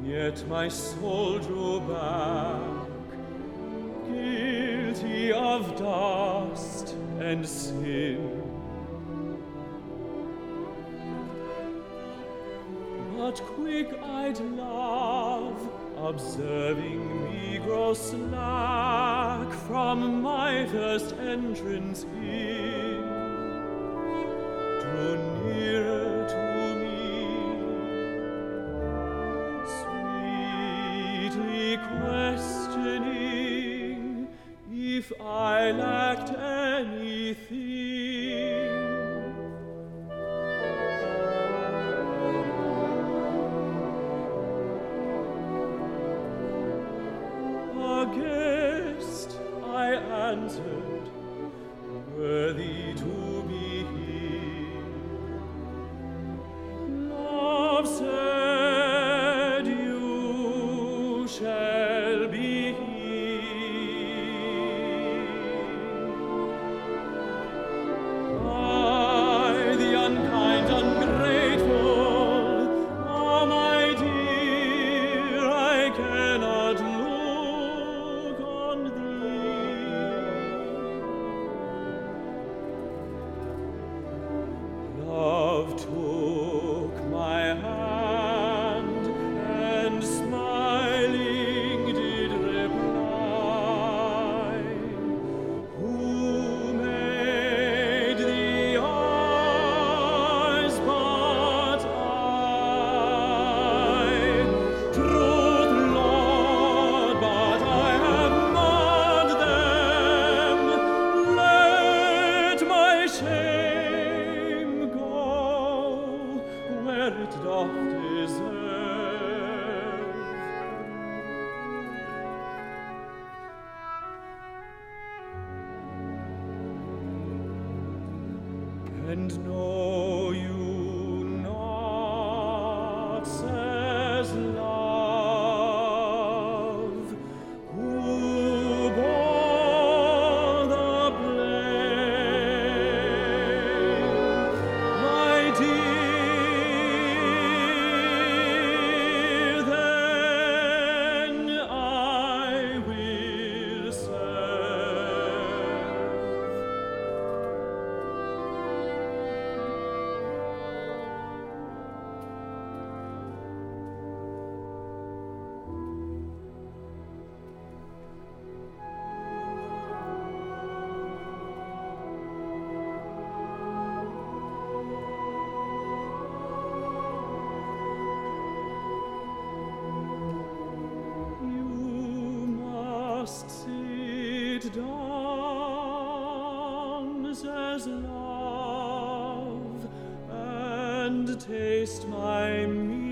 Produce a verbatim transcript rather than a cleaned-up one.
Yet my soul drew back, guilty of dust and sin. But quick-eyed love, observing me grow slack from my first entrance in, drew nearer to me, sweetly questioning if I lacked anything. Guest, I answered, worthy to be here. Love said, you shall be here. I, the unkind, ungrateful, oh my dear, I cannot look. Love took my hand and smiling did reply, who made the eyes but I? Truth, Lord, but I have marred them. Let my shame where it doth deserve. And know you not, says love, who bore the blame, my dear, then I will serve. Sit down, says love, and taste my meat.